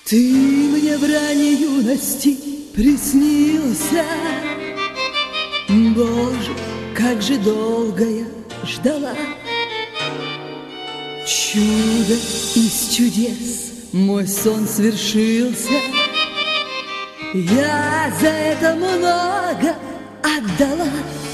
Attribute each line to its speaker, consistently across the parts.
Speaker 1: Ты мне в ранней юности приснился. Боже, как же долго я ждала. Чудо из чудес, мой сон свершился. Я за это много отдала.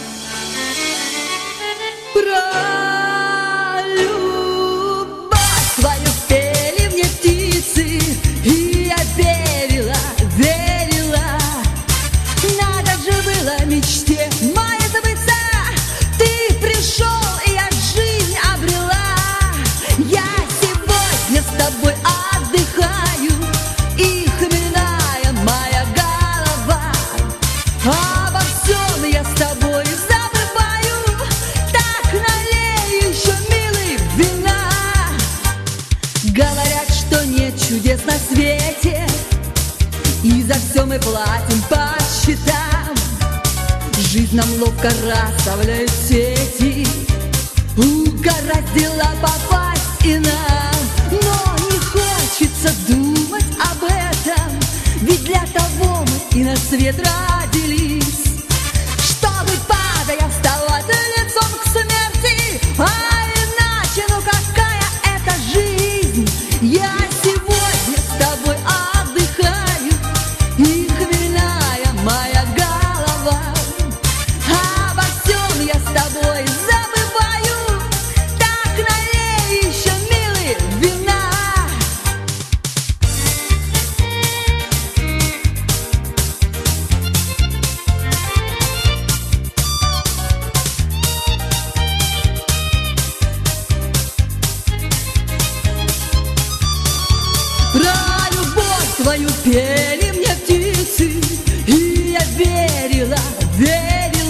Speaker 1: Про любовь твою пели мне птицы, и я верила, верила. Надо же было мечте моей сбыться. Ты пришел, и я жизнь обрела. Я сегодня с тобой отдыхаю, и хмельная моя голова. Обо всем я с тобой забываю. Так налей еще, милый, вина. Говорят, что нет чудес на свете, и за все мы платим по счетам. Жизнь нам ловко расставляет сети, угораздило попасть и нам. Но не хочется думать об этом, ведь для того мы и на свет родились, чтобы, падая, вставать лицом к смерти. А иначе, ну какая это жизнь? Я сегодня с тобой отдыхаю, и хмельная моя голова. Обо всем я с тобой забываю. Так налей еще, милый, вина. Про любовь твою пели мне птицы, и я верила, верила.